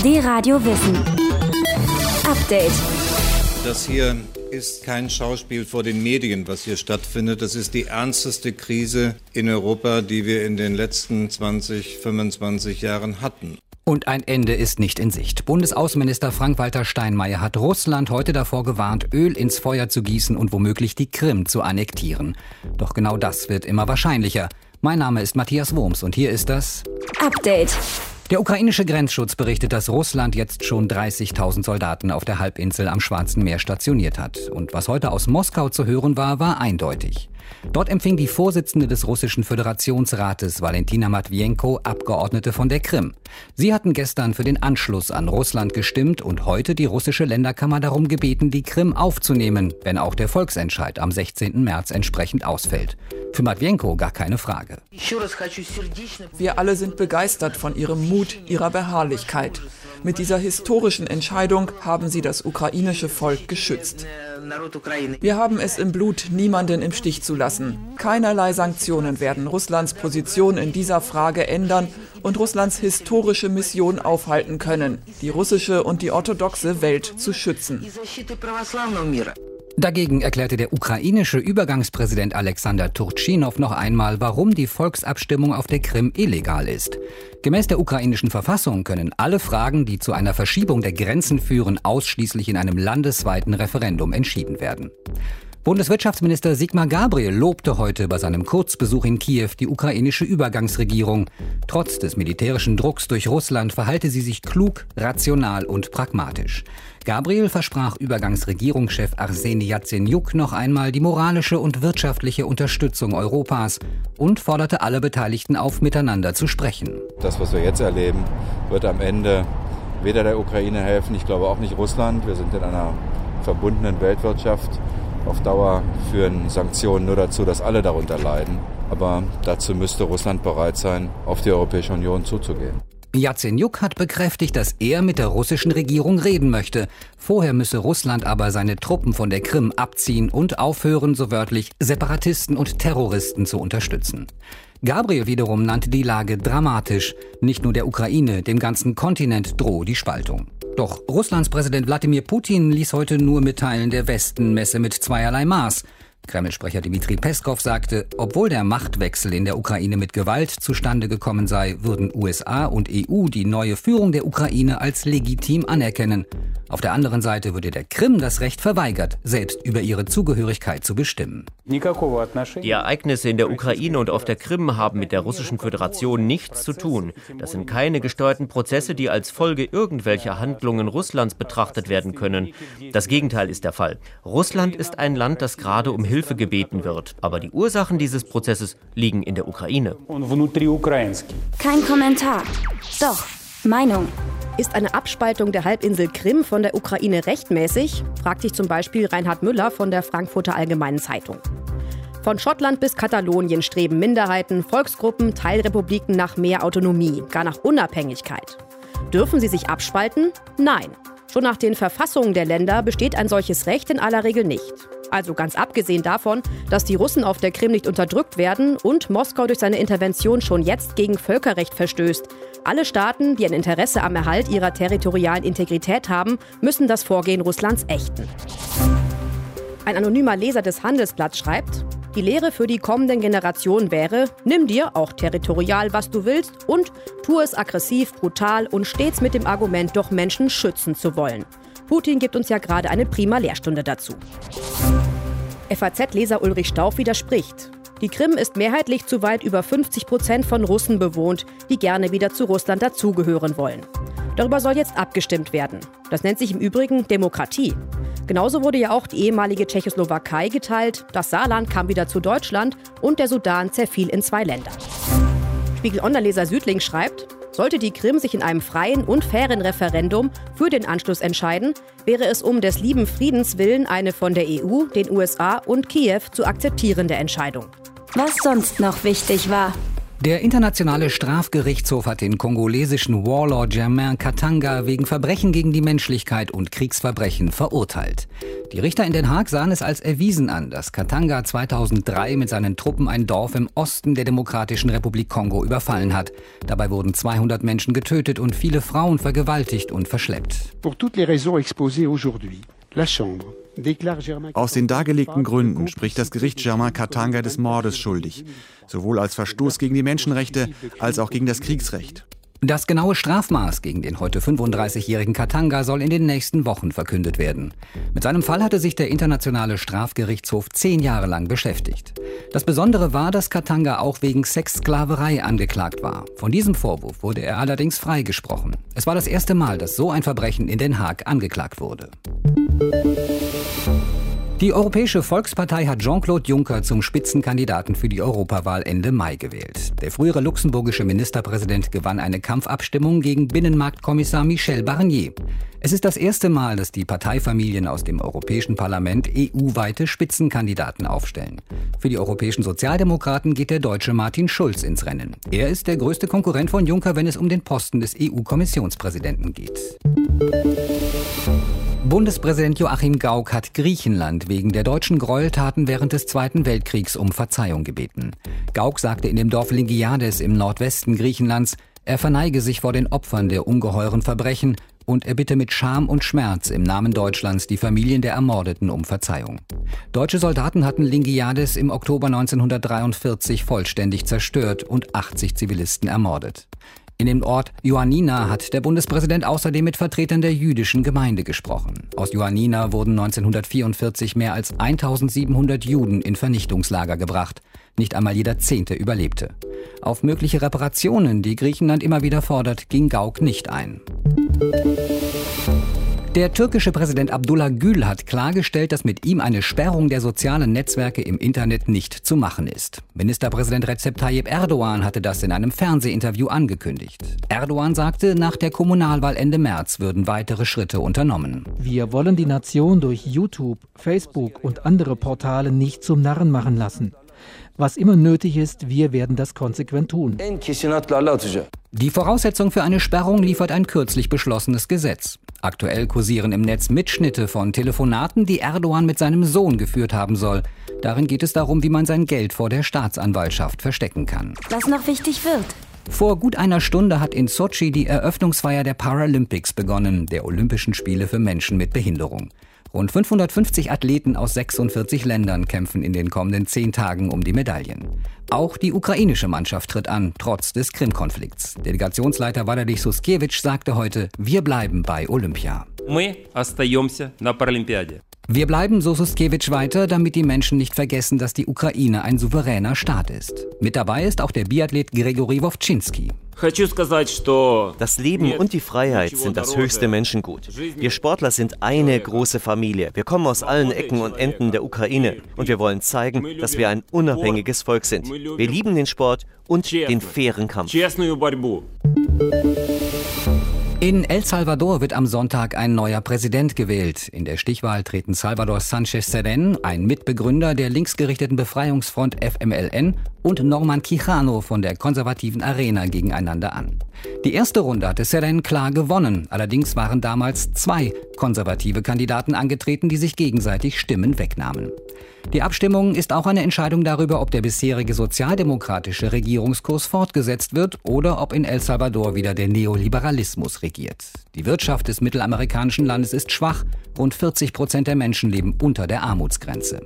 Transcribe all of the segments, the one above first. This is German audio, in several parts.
D-Radio Wissen. Update. Das hier ist kein Schauspiel vor den Medien, was hier stattfindet. Das ist die ernsteste Krise in Europa, die wir in den letzten 20, 25 Jahren hatten. Und ein Ende ist nicht in Sicht. Bundesaußenminister Frank-Walter Steinmeier hat Russland heute davor gewarnt, Öl ins Feuer zu gießen und womöglich die Krim zu annektieren. Doch genau das wird immer wahrscheinlicher. Mein Name ist Matthias Wurms und hier ist das Update. Der ukrainische Grenzschutz berichtet, dass Russland jetzt schon 30.000 Soldaten auf der Halbinsel am Schwarzen Meer stationiert hat. Und was heute aus Moskau zu hören war, war eindeutig. Dort empfing die Vorsitzende des russischen Föderationsrates, Valentina Matwienko, Abgeordnete von der Krim. Sie hatten gestern für den Anschluss an Russland gestimmt und heute die russische Länderkammer darum gebeten, die Krim aufzunehmen, wenn auch der Volksentscheid am 16. März entsprechend ausfällt. Für Matwienko gar keine Frage. Wir alle sind begeistert von ihrem Mut, ihrer Beharrlichkeit. Mit dieser historischen Entscheidung haben sie das ukrainische Volk geschützt. Wir haben es im Blut, niemanden im Stich zu lassen. Keinerlei Sanktionen werden Russlands Position in dieser Frage ändern und Russlands historische Mission aufhalten können, die russische und die orthodoxe Welt zu schützen. Dagegen erklärte der ukrainische Übergangspräsident Alexander Turchynov noch einmal, warum die Volksabstimmung auf der Krim illegal ist. Gemäß der ukrainischen Verfassung können alle Fragen, die zu einer Verschiebung der Grenzen führen, ausschließlich in einem landesweiten Referendum entschieden werden. Bundeswirtschaftsminister Sigmar Gabriel lobte heute bei seinem Kurzbesuch in Kiew die ukrainische Übergangsregierung. Trotz des militärischen Drucks durch Russland verhalte sie sich klug, rational und pragmatisch. Gabriel versprach Übergangsregierungschef Arseni Jatsenjuk noch einmal die moralische und wirtschaftliche Unterstützung Europas und forderte alle Beteiligten auf, miteinander zu sprechen. Das, was wir jetzt erleben, wird am Ende weder der Ukraine helfen, ich glaube auch nicht Russland. Wir sind in einer verbundenen Weltwirtschaft. Auf Dauer führen Sanktionen nur dazu, dass alle darunter leiden. Aber dazu müsste Russland bereit sein, auf die Europäische Union zuzugehen. Jatsenjuk hat bekräftigt, dass er mit der russischen Regierung reden möchte. Vorher müsse Russland aber seine Truppen von der Krim abziehen und aufhören, so wörtlich, Separatisten und Terroristen zu unterstützen. Gabriel wiederum nannte die Lage dramatisch. Nicht nur der Ukraine, dem ganzen Kontinent drohe die Spaltung. Doch Russlands Präsident Wladimir Putin ließ heute nur mitteilen, der Westen messe mit zweierlei Maß. Kreml-Sprecher Dmitri Peskov sagte, obwohl der Machtwechsel in der Ukraine mit Gewalt zustande gekommen sei, würden USA und EU die neue Führung der Ukraine als legitim anerkennen. Auf der anderen Seite würde der Krim das Recht verweigert, selbst über ihre Zugehörigkeit zu bestimmen. Die Ereignisse in der Ukraine und auf der Krim haben mit der Russischen Föderation nichts zu tun. Das sind keine gesteuerten Prozesse, die als Folge irgendwelcher Handlungen Russlands betrachtet werden können. Das Gegenteil ist der Fall. Russland ist ein Land, das gerade um Hilfe gebeten wird. Aber die Ursachen dieses Prozesses liegen in der Ukraine. Kein Kommentar. Doch, Meinung. Ist eine Abspaltung der Halbinsel Krim von der Ukraine rechtmäßig? Fragt sich zum Beispiel Reinhard Müller von der Frankfurter Allgemeinen Zeitung. Von Schottland bis Katalonien streben Minderheiten, Volksgruppen, Teilrepubliken nach mehr Autonomie, gar nach Unabhängigkeit. Dürfen sie sich abspalten? Nein. Schon nach den Verfassungen der Länder besteht ein solches Recht in aller Regel nicht. Also ganz abgesehen davon, dass die Russen auf der Krim nicht unterdrückt werden und Moskau durch seine Intervention schon jetzt gegen Völkerrecht verstößt. Alle Staaten, die ein Interesse am Erhalt ihrer territorialen Integrität haben, müssen das Vorgehen Russlands ächten. Ein anonymer Leser des Handelsblatts schreibt, die Lehre für die kommenden Generationen wäre, nimm dir auch territorial, was du willst und tu es aggressiv, brutal und stets mit dem Argument, doch Menschen schützen zu wollen. Putin gibt uns ja gerade eine prima Lehrstunde dazu. FAZ-Leser Ulrich Stauf widerspricht. Die Krim ist mehrheitlich zu weit über 50% von Russen bewohnt, die gerne wieder zu Russland dazugehören wollen. Darüber soll jetzt abgestimmt werden. Das nennt sich im Übrigen Demokratie. Genauso wurde ja auch die ehemalige Tschechoslowakei geteilt, das Saarland kam wieder zu Deutschland und der Sudan zerfiel in 2 Länder. Spiegel-Online-Leser Südling schreibt, sollte die Krim sich in einem freien und fairen Referendum für den Anschluss entscheiden, wäre es um des lieben Friedens willen eine von der EU, den USA und Kiew zu akzeptierende Entscheidung. Was sonst noch wichtig war. Der Internationale Strafgerichtshof hat den kongolesischen Warlord Germain Katanga wegen Verbrechen gegen die Menschlichkeit und Kriegsverbrechen verurteilt. Die Richter in Den Haag sahen es als erwiesen an, dass Katanga 2003 mit seinen Truppen ein Dorf im Osten der Demokratischen Republik Kongo überfallen hat. Dabei wurden 200 Menschen getötet und viele Frauen vergewaltigt und verschleppt. Pour toutes les raisons exposées aujourd'hui, la Chambre. Aus den dargelegten Gründen spricht das Gericht Germain Katanga des Mordes schuldig, sowohl als Verstoß gegen die Menschenrechte als auch gegen das Kriegsrecht. Das genaue Strafmaß gegen den heute 35-jährigen Katanga soll in den nächsten Wochen verkündet werden. Mit seinem Fall hatte sich der Internationale Strafgerichtshof 10 Jahre lang beschäftigt. Das Besondere war, dass Katanga auch wegen Sexsklaverei angeklagt war. Von diesem Vorwurf wurde er allerdings freigesprochen. Es war das erste Mal, dass so ein Verbrechen in Den Haag angeklagt wurde. Die Europäische Volkspartei hat Jean-Claude Juncker zum Spitzenkandidaten für die Europawahl Ende Mai gewählt. Der frühere luxemburgische Ministerpräsident gewann eine Kampfabstimmung gegen Binnenmarktkommissar Michel Barnier. Es ist das erste Mal, dass die Parteifamilien aus dem Europäischen Parlament EU-weite Spitzenkandidaten aufstellen. Für die europäischen Sozialdemokraten geht der Deutsche Martin Schulz ins Rennen. Er ist der größte Konkurrent von Juncker, wenn es um den Posten des EU-Kommissionspräsidenten geht. Bundespräsident Joachim Gauck hat Griechenland wegen der deutschen Gräueltaten während des Zweiten Weltkriegs um Verzeihung gebeten. Gauck sagte in dem Dorf Lingiades im Nordwesten Griechenlands, er verneige sich vor den Opfern der ungeheuren Verbrechen und er bitte mit Scham und Schmerz im Namen Deutschlands die Familien der Ermordeten um Verzeihung. Deutsche Soldaten hatten Lingiades im Oktober 1943 vollständig zerstört und 80 Zivilisten ermordet. In dem Ort Ioannina hat der Bundespräsident außerdem mit Vertretern der jüdischen Gemeinde gesprochen. Aus Ioannina wurden 1944 mehr als 1700 Juden in Vernichtungslager gebracht. Nicht einmal jeder 10. überlebte. Auf mögliche Reparationen, die Griechenland immer wieder fordert, ging Gauck nicht ein. Der türkische Präsident Abdullah Gül hat klargestellt, dass mit ihm eine Sperrung der sozialen Netzwerke im Internet nicht zu machen ist. Ministerpräsident Recep Tayyip Erdogan hatte das in einem Fernsehinterview angekündigt. Erdogan sagte, nach der Kommunalwahl Ende März würden weitere Schritte unternommen. Wir wollen die Nation durch YouTube, Facebook und andere Portale nicht zum Narren machen lassen. Was immer nötig ist, wir werden das konsequent tun. Die Voraussetzung für eine Sperrung liefert ein kürzlich beschlossenes Gesetz. Aktuell kursieren im Netz Mitschnitte von Telefonaten, die Erdogan mit seinem Sohn geführt haben soll. Darin geht es darum, wie man sein Geld vor der Staatsanwaltschaft verstecken kann. Was noch wichtig wird. Vor gut einer Stunde hat in Sotschi die Eröffnungsfeier der Paralympics begonnen, der Olympischen Spiele für Menschen mit Behinderung. Rund 550 Athleten aus 46 Ländern kämpfen in den kommenden 10 Tagen um die Medaillen. Auch die ukrainische Mannschaft tritt an, trotz des Krim-Konflikts. Delegationsleiter Wladimir Suskiewicz sagte heute, wir bleiben bei Olympia. Wir bleiben, so Suskiewicz weiter, damit die Menschen nicht vergessen, dass die Ukraine ein souveräner Staat ist. Mit dabei ist auch der Biathlet Grigori Wowczynski. Das Leben und die Freiheit sind das höchste Menschengut. Wir Sportler sind eine große Familie. Wir kommen aus allen Ecken und Enden der Ukraine und wir wollen zeigen, dass wir ein unabhängiges Volk sind. Wir lieben den Sport und den fairen Kampf. In El Salvador wird am Sonntag ein neuer Präsident gewählt. In der Stichwahl treten Salvador Sánchez Serén, ein Mitbegründer der linksgerichteten Befreiungsfront FMLN, und Norman Quijano von der konservativen Arena gegeneinander an. Die erste Runde hatte Serén klar gewonnen. Allerdings waren damals 2 konservative Kandidaten angetreten, die sich gegenseitig Stimmen wegnahmen. Die Abstimmung ist auch eine Entscheidung darüber, ob der bisherige sozialdemokratische Regierungskurs fortgesetzt wird oder ob in El Salvador wieder der Neoliberalismus regiert. Die Wirtschaft des mittelamerikanischen Landes ist schwach. Rund 40% der Menschen leben unter der Armutsgrenze.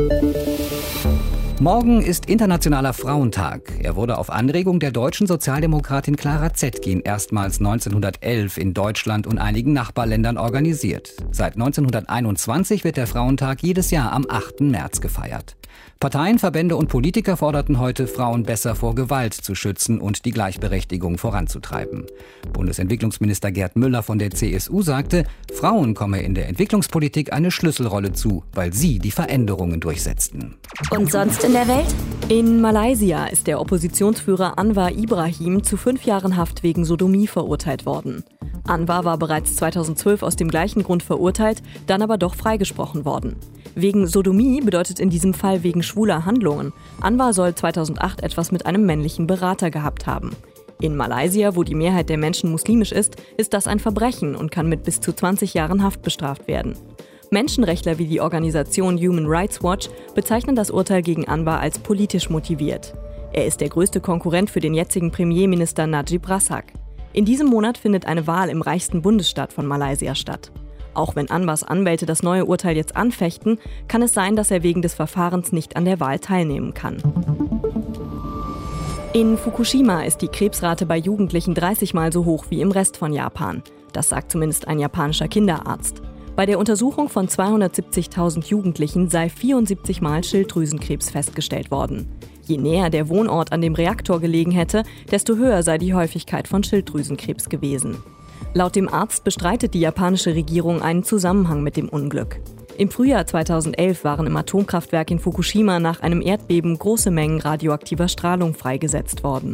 Morgen ist Internationaler Frauentag. Er wurde auf Anregung der deutschen Sozialdemokratin Clara Zetkin erstmals 1911 in Deutschland und einigen Nachbarländern organisiert. Seit 1921 wird der Frauentag jedes Jahr am 8. März gefeiert. Parteien, Verbände und Politiker forderten heute, Frauen besser vor Gewalt zu schützen und die Gleichberechtigung voranzutreiben. Bundesentwicklungsminister Gerd Müller von der CSU sagte, Frauen komme in der Entwicklungspolitik eine Schlüsselrolle zu, weil sie die Veränderungen durchsetzten. Und sonst in der Welt? In Malaysia ist der Oppositionsführer Anwar Ibrahim zu 5 Jahren Haft wegen Sodomie verurteilt worden. Anwar war bereits 2012 aus dem gleichen Grund verurteilt, dann aber doch freigesprochen worden. Wegen Sodomie bedeutet in diesem Fall wegen schwuler Handlungen. Anwar soll 2008 etwas mit einem männlichen Berater gehabt haben. In Malaysia, wo die Mehrheit der Menschen muslimisch ist das ein Verbrechen und kann mit bis zu 20 Jahren Haft bestraft werden. Menschenrechtler wie die Organisation Human Rights Watch bezeichnen das Urteil gegen Anwar als politisch motiviert. Er ist der größte Konkurrent für den jetzigen Premierminister Najib Razak. In diesem Monat findet eine Wahl im reichsten Bundesstaat von Malaysia statt. Auch wenn Anwars Anwälte das neue Urteil jetzt anfechten, kann es sein, dass er wegen des Verfahrens nicht an der Wahl teilnehmen kann. In Fukushima ist die Krebsrate bei Jugendlichen 30-mal so hoch wie im Rest von Japan. Das sagt zumindest ein japanischer Kinderarzt. Bei der Untersuchung von 270.000 Jugendlichen sei 74-mal Schilddrüsenkrebs festgestellt worden. Je näher der Wohnort an dem Reaktor gelegen hätte, desto höher sei die Häufigkeit von Schilddrüsenkrebs gewesen. Laut dem Arzt bestreitet die japanische Regierung einen Zusammenhang mit dem Unglück. Im Frühjahr 2011 waren im Atomkraftwerk in Fukushima nach einem Erdbeben große Mengen radioaktiver Strahlung freigesetzt worden.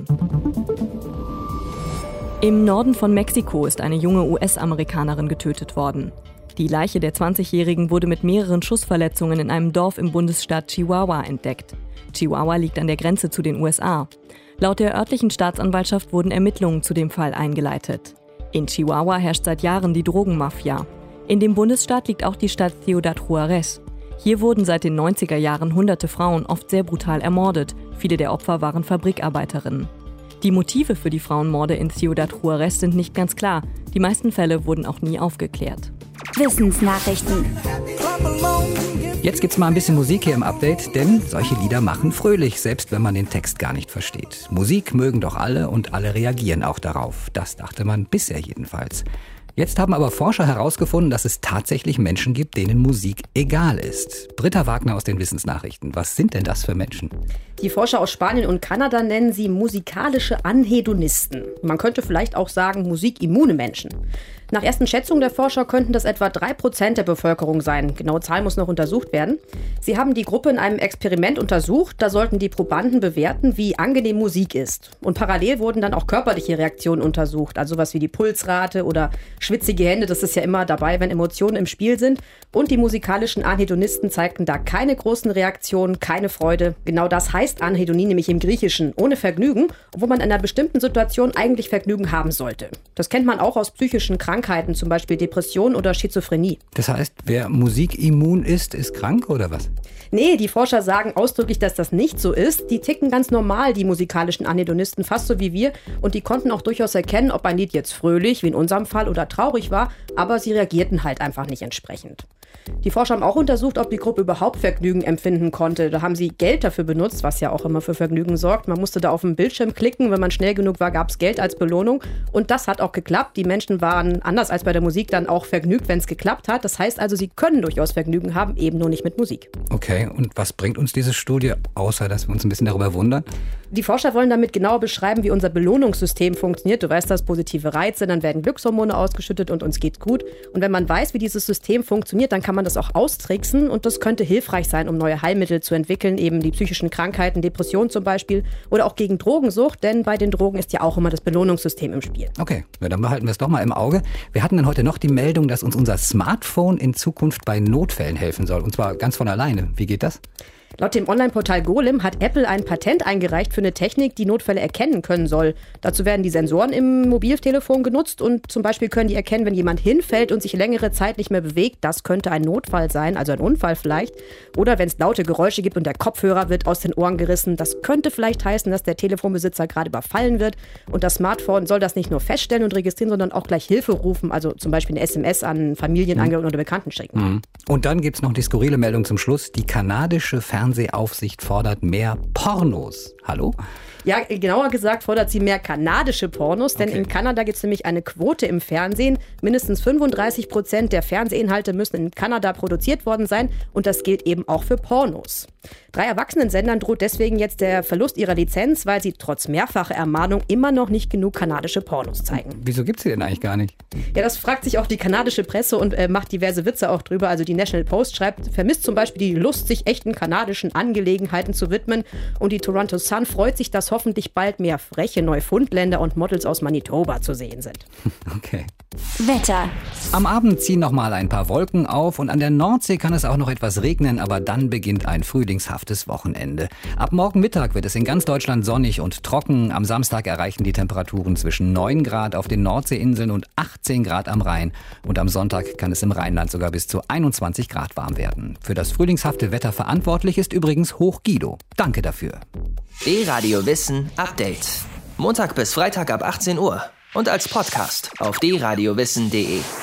Im Norden von Mexiko ist eine junge US-Amerikanerin getötet worden. Die Leiche der 20-Jährigen wurde mit mehreren Schussverletzungen in einem Dorf im Bundesstaat Chihuahua entdeckt. Chihuahua liegt an der Grenze zu den USA. Laut der örtlichen Staatsanwaltschaft wurden Ermittlungen zu dem Fall eingeleitet. In Chihuahua herrscht seit Jahren die Drogenmafia. In dem Bundesstaat liegt auch die Stadt Ciudad Juárez. Hier wurden seit den 90er Jahren hunderte Frauen oft sehr brutal ermordet. Viele der Opfer waren Fabrikarbeiterinnen. Die Motive für die Frauenmorde in Ciudad Juárez sind nicht ganz klar. Die meisten Fälle wurden auch nie aufgeklärt. Wissensnachrichten. Jetzt gibt's mal ein bisschen Musik hier im Update, denn solche Lieder machen fröhlich, selbst wenn man den Text gar nicht versteht. Musik mögen doch alle und alle reagieren auch darauf. Das dachte man bisher jedenfalls. Jetzt haben aber Forscher herausgefunden, dass es tatsächlich Menschen gibt, denen Musik egal ist. Britta Wagner aus den Wissensnachrichten. Was sind denn das für Menschen? Die Forscher aus Spanien und Kanada nennen sie musikalische Anhedonisten. Man könnte vielleicht auch sagen musikimmune Menschen. Nach ersten Schätzungen der Forscher könnten das etwa 3% der Bevölkerung sein. Genaue Zahl muss noch untersucht werden. Sie haben die Gruppe in einem Experiment untersucht. Da sollten die Probanden bewerten, wie angenehm Musik ist. Und parallel wurden dann auch körperliche Reaktionen untersucht. Also sowas wie die Pulsrate oder schwitzige Hände. Das ist ja immer dabei, wenn Emotionen im Spiel sind. Und die musikalischen Anhedonisten zeigten da keine großen Reaktionen, keine Freude. Genau das heißt Anhedonie nämlich im Griechischen, ohne Vergnügen, obwohl man in einer bestimmten Situation eigentlich Vergnügen haben sollte. Das kennt man auch aus psychischen Krankheiten, zum Beispiel Depression oder Schizophrenie. Das heißt, wer musikimmun ist, ist krank oder was? Nee, die Forscher sagen ausdrücklich, dass das nicht so ist. Die ticken ganz normal, die musikalischen Anhedonisten, fast so wie wir. Und die konnten auch durchaus erkennen, ob ein Lied jetzt fröhlich, wie in unserem Fall, oder traurig war. Aber sie reagierten halt einfach nicht entsprechend. Die Forscher haben auch untersucht, ob die Gruppe überhaupt Vergnügen empfinden konnte. Da haben sie Geld dafür benutzt, was ja auch immer für Vergnügen sorgt. Man musste da auf den Bildschirm klicken. Wenn man schnell genug war, gab es Geld als Belohnung. Und das hat auch geklappt. Die Menschen waren anders als bei der Musik dann auch vergnügt, wenn es geklappt hat. Das heißt also, sie können durchaus Vergnügen haben, eben nur nicht mit Musik. Okay, und was bringt uns diese Studie, außer dass wir uns ein bisschen darüber wundern? Die Forscher wollen damit genauer beschreiben, wie unser Belohnungssystem funktioniert. Du weißt das, positive Reize, dann werden Glückshormone ausgeschüttet und uns geht's gut. Und wenn man weiß, wie dieses System funktioniert, dann kann man das auch austricksen und das könnte hilfreich sein, um neue Heilmittel zu entwickeln, eben die psychischen Krankheiten, Depressionen zum Beispiel oder auch gegen Drogensucht, denn bei den Drogen ist ja auch immer das Belohnungssystem im Spiel. Okay, ja, dann behalten wir es doch mal im Auge. Wir hatten dann heute noch die Meldung, dass uns unser Smartphone in Zukunft bei Notfällen helfen soll und zwar ganz von alleine. Wie geht das? Laut dem Online-Portal Golem hat Apple ein Patent eingereicht für eine Technik, die Notfälle erkennen können soll. Dazu werden die Sensoren im Mobiltelefon genutzt und zum Beispiel können die erkennen, wenn jemand hinfällt und sich längere Zeit nicht mehr bewegt. Das könnte ein Notfall sein, also ein Unfall vielleicht. Oder wenn es laute Geräusche gibt und der Kopfhörer wird aus den Ohren gerissen. Das könnte vielleicht heißen, dass der Telefonbesitzer gerade überfallen wird. Und das Smartphone soll das nicht nur feststellen und registrieren, sondern auch gleich Hilfe rufen. Also zum Beispiel eine SMS an Familienangehörige oder Bekannten schicken. Und dann gibt es noch die skurrile Meldung zum Schluss. Die kanadische Fernsehaufsicht fordert mehr Pornos. Hallo? Ja, genauer gesagt fordert sie mehr kanadische Pornos, denn in Kanada gibt es nämlich eine Quote im Fernsehen. Mindestens 35% der Fernsehinhalte müssen in Kanada produziert worden sein und das gilt eben auch für Pornos. 3 Erwachsenensendern droht deswegen jetzt der Verlust ihrer Lizenz, weil sie trotz mehrfacher Ermahnung immer noch nicht genug kanadische Pornos zeigen. Wieso gibt es sie denn eigentlich gar nicht? Ja, das fragt sich auch die kanadische Presse und macht diverse Witze auch drüber. Also die National Post schreibt, vermisst zum Beispiel die Lust, sich echten kanadischen Angelegenheiten zu widmen. Und die Toronto Sun freut sich, dass hoffentlich bald mehr freche Neufundländer und Models aus Manitoba zu sehen sind. Okay. Wetter. Am Abend ziehen noch mal ein paar Wolken auf und an der Nordsee kann es auch noch etwas regnen, aber dann beginnt ein frühlingshaftes Wochenende. Ab morgen Mittag wird es in ganz Deutschland sonnig und trocken. Am Samstag erreichen die Temperaturen zwischen 9 Grad auf den Nordseeinseln und 18 Grad am Rhein. Und am Sonntag kann es im Rheinland sogar bis zu 21 Grad warm werden. Für das frühlingshafte Wetter verantwortlich ist übrigens Hoch Guido. Danke dafür. D-Radio Wissen Update. Montag bis Freitag ab 18 Uhr. Und als Podcast auf dradiowissen.de.